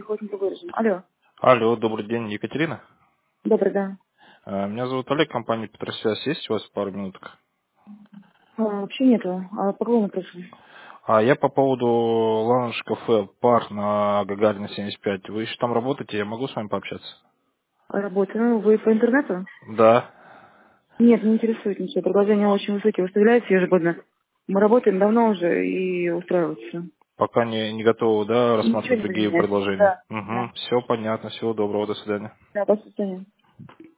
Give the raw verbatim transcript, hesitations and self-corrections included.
переходит на другой режим. Алло. Алло, добрый день, Екатерина. Добрый, да. Э, Меня зовут Олег, компания Петросвязь. Есть у вас пару минуток? А, вообще нету. А по какому вопросу? А я по поводу лаунж кафе Пар на Гагарина семьдесят пять. Вы еще там работаете? Я могу с вами пообщаться? Работа. Ну, вы по интернету? Да. Нет, не интересует ничего. Предложения очень высокие выставляются ежегодно. Мы работаем давно уже и устраиваются. Пока не, не готовы, да, Ничего рассматривать не другие поменяется. предложения. Да. Угу. Да. Все понятно, всего доброго, до свидания. Да, до свидания.